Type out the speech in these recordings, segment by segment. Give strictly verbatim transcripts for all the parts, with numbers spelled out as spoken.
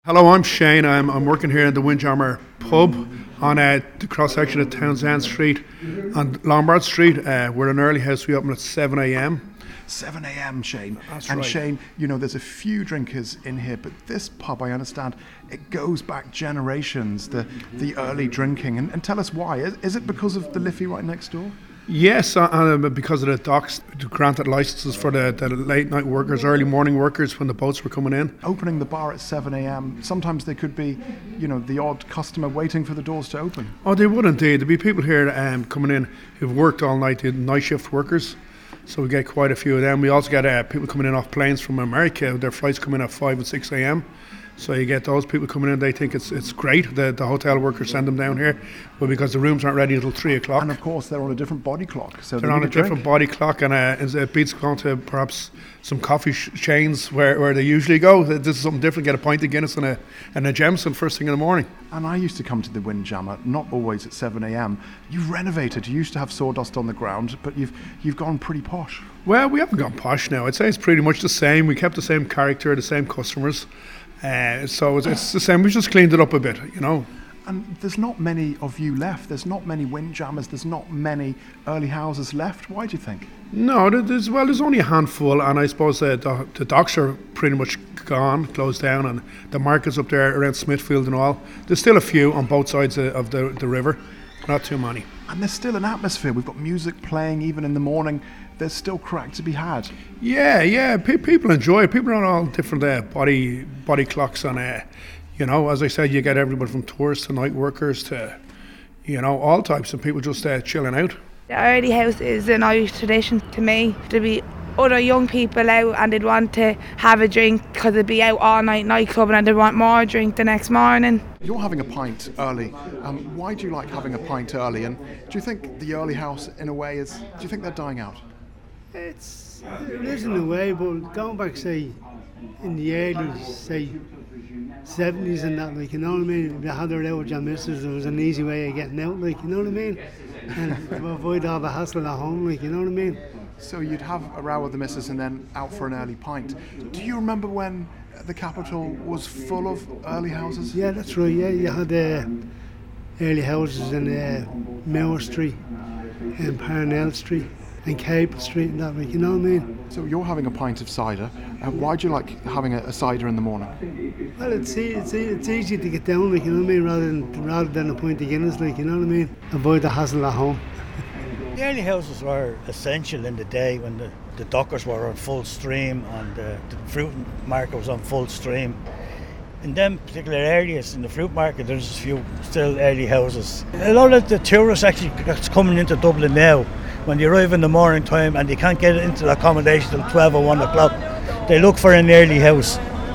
Hello, I'm Shane. I'm, I'm working here in the Windjammer pub on uh, the cross section of Townsend Street and Lombard Street. Uh, we're an early house. We open at seven a.m. seven a.m. Shane. That's and right. Shane, you know, there's a few drinkers in here, but this pub, I understand, it goes back generations, the the early drinking. And, and tell us why. Is, is it because of the Liffey right next door? Yes, uh, uh, because of the docks, the granted licenses for the, the late night workers, early morning workers when the boats were coming in. Opening the bar at seven a.m., sometimes there could be, you know, the odd customer waiting for the doors to open. Oh, they would indeed. There'd be people here um, coming in who've worked all night, the night shift workers. So we get quite a few of them. We also get uh, people coming in off planes from America. Their flights come in at five and six a.m. So you get those people coming in, they think it's it's great. The the hotel workers send them down here, but because the rooms aren't ready until three o'clock. And of course, they're on a different body clock. So they're they on need a different drink. body clock, and uh, it beats going to perhaps some coffee sh- chains where, where they usually go. This is something different. Get a pint of Guinness and a and a Jameson first thing in the morning. And I used to come to the Windjammer, not always at seven a.m. You've renovated. You used to have sawdust on the ground, but you've you've gone pretty posh. Well, we haven't gone posh now. I'd say it's pretty much the same. We kept the same character, the same customers. Uh, so it's, it's the same. We just cleaned it up a bit, you know. And there's not many of you left. There's not many Windjammers. There's not many early houses left. Why do you think? No, there- there's well, there's only a handful, and I suppose uh, the, the docks are pretty much gone, closed down, and the markets up there around Smithfield and all. There's still a few on both sides of, of the the river, not too many. And there's still an atmosphere. We've got music playing even in the morning. There's still crack to be had. Yeah, yeah, pe- people enjoy it. People are on all different uh, body body clocks, and uh, you know, as I said, you get everybody from tourists to night workers to, you know, all types of people just uh, chilling out. The early house is an Irish tradition to me. There'd be other young people out and they'd want to have a drink because they'd be out all night nightclubbing and they'd want more drink the next morning. You're having a pint early. Um, why do you like having a pint early? And do you think the early house, in a way, is? Do you think they're dying out? It's, it is in a way, but going back, say, in the early, say, seventies and that, like, you know what I mean? If you had her out with your missus, there was an easy way of getting out, like, you know what I mean? And to avoid all the hassle at home, like, you know what I mean? So you'd have a row with the missus and then out for an early pint. Do you remember when the capital was full of early houses? Yeah, that's right, yeah, you had uh, early houses in uh, Mower Street and Parnell Street and Cable Street and that, like, you know what I mean? So you're having a pint of cider. Uh, why do you like having a, a cider in the morning? Well, it's, e- it's, e- it's easy to get down, like, you know what I mean, rather than, rather than a pint of Guinness, like, you know what I mean? Avoid the hassle at home. The early houses were essential in the day when the, the dockers were on full stream and uh, the fruit market was on full stream. In them particular areas, in the fruit market, there's a few still early houses. A lot of the tourists actually that's coming into Dublin now, when they arrive in the morning time and they can't get into the accommodation till twelve or one o'clock, they look for an early house.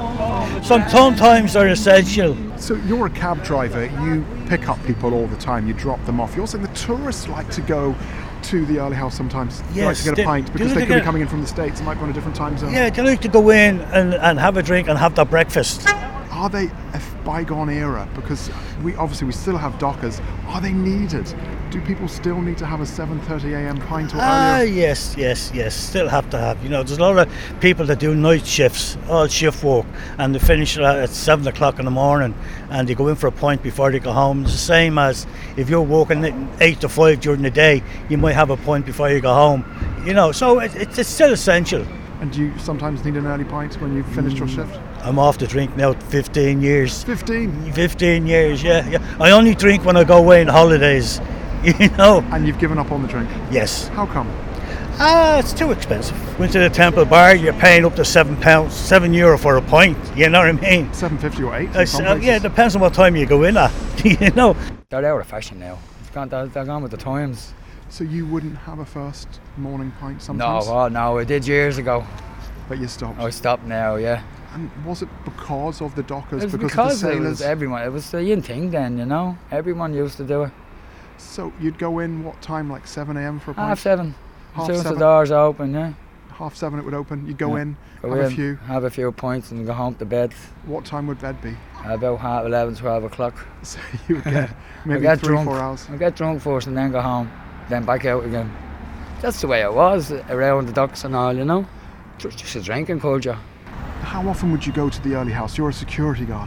Some- Sometimes they're essential. So you're a cab driver. You pick up people all the time. You drop them off. You're saying the tourists like to go to the early house sometimes. They like Yes, to get a they- pint they because like they to could be get- coming in from the States. They might be on a different time zone. Yeah, they like to go in and, and have a drink and have their breakfast. Are they a bygone era? Because we obviously we still have dockers. Are they needed? Do people still need to have a seven thirty a.m. pint or Ah, earlier? yes, yes, yes. Still have to have. You know, there's a lot of people that do night shifts, all shift work, and they finish at seven o'clock in the morning, and they go in for a pint before they go home. It's the same as if you're working at eight to five during the day, you might have a pint before you go home. You know, so it, it's it's still essential. And do you sometimes need an early pint when you've finished your shift? I'm off the drink now, fifteen years. fifteen. fifteen years, yeah, yeah. I only drink when I go away on holidays. You know. And you've given up on the drink? Yes. How come? Ah, it's too expensive. Went to the Temple Bar, you're paying up to seven pounds, seven euro for a pint. You know what I mean? seven fifty or eight? I s- uh, yeah, it depends on what time you go in at. You know. They're out of fashion now. It's gone, they're, they're gone with the times. So you wouldn't have a first morning pint No, sometimes? oh, no, I did years ago. But you stopped. I stopped now, yeah. And was it because of the dockers? It was because, because of the it sailors? was everyone. It was the in thing then, you know. Everyone used to do it. So you'd go in what time? Like seven a.m. for a pint? Half seven. Half as soon as seven. the doors open, yeah. Half seven it would open. You'd go Yeah. in, Go have in, a few. have a few points and go home to bed. What time would bed be? About half eleven, twelve o'clock. So you would get I maybe get three, drunk. four hours. I get drunk first and then go home, then back out again. That's the way it was around the docks and all, you know. Just a drinking culture. How often would you go to the early house? You're a security guard.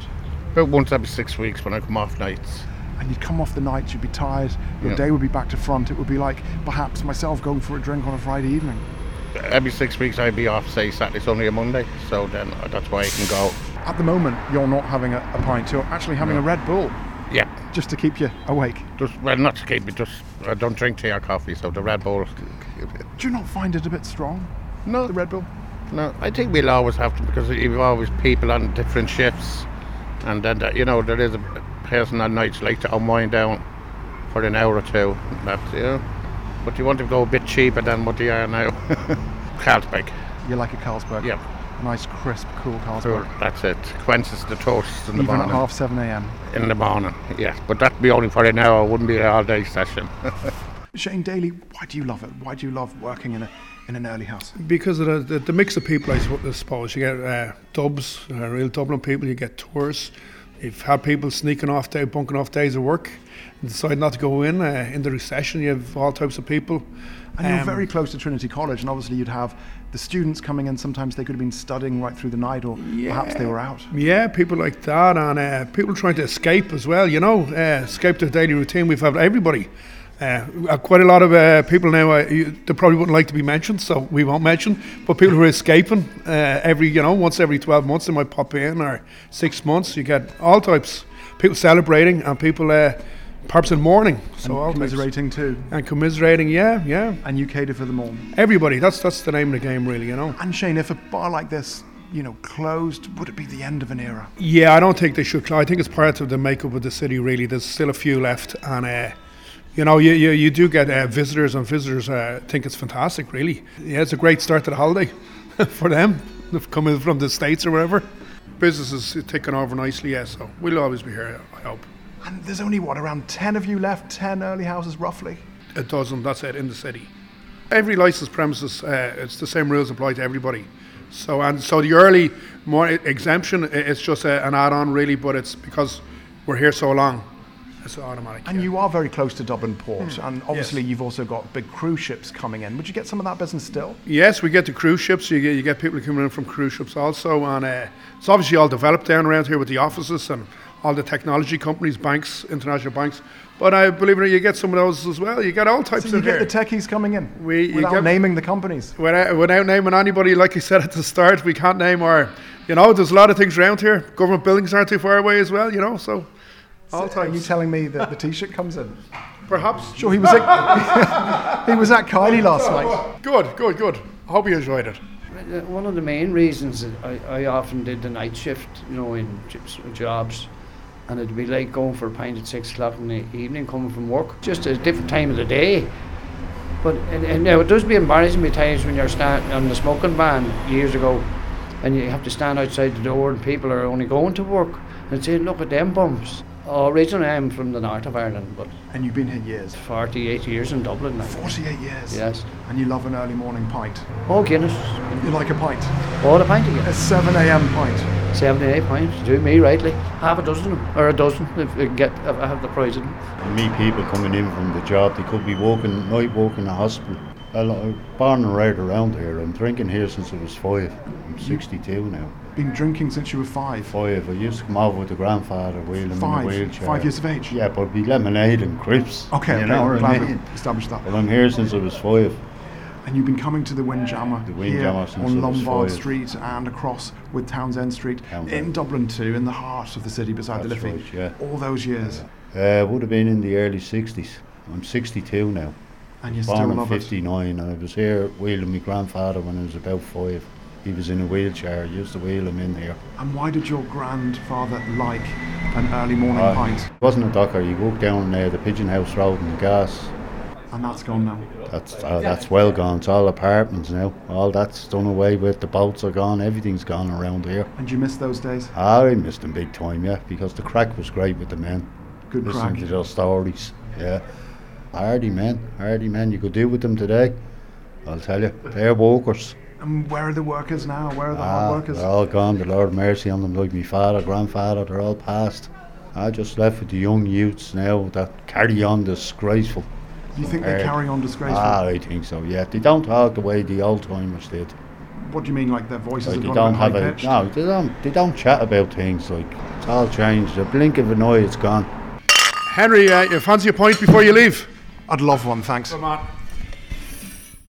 About once every six weeks when I come off nights. And you'd come off the night, you'd be tired, your Yeah. day would be back to front. It would be like perhaps myself going for a drink on a Friday evening. Every six weeks I'd be off, say Saturday, Sunday or Monday, so then that's why I can go. At the moment, you're not having a, a pint, you're actually having No. a Red Bull, Yeah, just to keep you awake. just, well, not to keep me, just, I don't drink tea or coffee, so the Red Bull. Do you not find it a bit strong, No, the Red Bull? no, I think we'll always have to, because you've always people on different shifts, and then, that, you know, there is a person on nights like to unwind down for an hour or two, that, you know, but you want to go a bit cheaper than what they are now. Carlsberg, You like a Carlsberg? yeah, Nice, crisp, cool cool, Carlsberg. that's it. Quenches the toast in the Even at morning. half seven a.m. In the morning, yes, but that'd be only for an hour, it wouldn't be an all-day session. Shane Daly, why do you love it? Why do you love working in a in an early house? Because of the, the, the mix of people, I sup- I suppose. You get uh, dubs, uh, real Dublin people, you get tours. You've had people sneaking off, day, bunking off days of work and decide not to go in. Uh, in the recession, you have all types of people. And you're Um, very close to Trinity College, and obviously you'd have the students coming in. Sometimes they could have been studying right through the night, or perhaps they were out. Yeah, people like that, and uh, people trying to escape as well, you know, uh, escape their daily routine. We've had everybody. Uh, uh, quite a lot of uh, people now, uh, you, they probably wouldn't like to be mentioned, so we won't mention, but people who are escaping uh, every, you know, once every twelve months they might pop in, or six months, you get all types. People celebrating, and people uh, perhaps in mourning. So all And types. commiserating too. And commiserating, yeah, yeah. And you cater for them all. Everybody, that's that's the name of the game, really, you know. And Shane, if a bar like this, you know, closed, would it be the end of an era? Yeah, I don't think they should. I think it's part of the makeup of the city, really. There's still a few left, and uh, you know, you you, you do get uh, visitors, and visitors uh, think it's fantastic, really. Yeah, it's a great start to the holiday for them, coming from the States or wherever. Business is taking over nicely, yeah, so we'll always be here, I hope. And there's only, what, around ten of you left? ten early houses, roughly? A dozen, that's it, in the city. Every licensed premises, uh, it's the same rules apply to everybody. So and so the early more exemption, i- it's just a, an add-on, really, but it's because we're here so long, it's automatic. And yeah. you are very close to Dublin Port, and obviously Yes. you've also got big cruise ships coming in. Would you get some of that business still? Yes, we get the cruise ships. You get you get people coming in from cruise ships also, and uh, it's obviously all developed down around here with the offices and all the technology companies, banks, international banks. But I believe it or not, you get some of those as well. You get all types So you in get here. the techies coming in We- you without get- naming the companies. Without, without naming anybody, like I said at the start, we can't name our. You know, there's a lot of things around here. Government buildings aren't too far away as well. You know, so all So are you types. telling me that the T-shirt comes in? Perhaps. Sure, he was at, he was at Kylie last night. Good, good, good. I hope you enjoyed it. Uh, One of the main reasons that I, I often did the night shift, you know, in j- jobs, and it'd be like going for a pint at six o'clock in the evening, coming from work, just a different time of the day. But and, and now it does be embarrassing at times when you're standing on the smoking ban years ago, and you have to stand outside the door, and people are only going to work and saying, "Look at them bums." Oh, originally I'm from the north of Ireland, but And you've been here years. forty-eight years in Dublin now. forty-eight years. Yes. And you love an early morning pint. Oh, Guinness. You like a pint. All a pint of A Guinness. seven a.m. pint. seventy-eight points, do me rightly. Half a dozen of them, or a dozen if I get if I have the prize of them. I meet people coming in from the job, they could be working, night working in a hospital. Well, I'm born and right around here. I'm drinking here since I was five. I'm sixty-two now. Been drinking since you were five. Five. I used to come over with the grandfather, wheel him Five. in a wheelchair. Five years of age. Yeah, but we lemonade and crisps. Okay, you okay. know I'm what glad I we mean? established that. Well, I'm here since I was five. And you've been coming to the Windjammer The here Windjammer since on I was Lombard five. Street and across with Townsend Street Townsend. in Dublin too, in the heart of the city beside That's the Liffey. right, yeah. All those years, Uh, would have been in the early sixties. I'm sixty-two now. and you Born still in love it. fifty-nine, and I was here wheeling my grandfather when I was about five. He was in a wheelchair. I used to wheel him in here. And why did your grandfather like an early morning Uh, pint? He wasn't a docker. You walk down uh, the Pigeon House Road in the gas. And that's gone now. That's uh, that's well gone. It's all apartments now. All that's done away with. The boats are gone. Everything's gone around here. And you miss those days? Ah, I missed them big time, yeah, because the crack was great with the men. Good Listening crack. to their stories, yeah. Hardy men, hardy men. You could do with them today. I'll tell you, they're workers. And where are the workers now? Where are the Ah, hard workers? they're all gone. The Lord mercy on them, like my father, grandfather. They're all passed. I just left with the young youths now that carry on disgraceful. Do you think they compared- carry on disgraceful? Ah, I think so. Yeah, they don't talk the way the old timers did. What do you mean, like their voices Like have they gone don't high have a pitched? no, they don't. They don't chat about things. Like it's all changed. A blink of an eye, it's gone. Henry, uh, you fancy a point before you leave? I'd love one, thanks. Come on.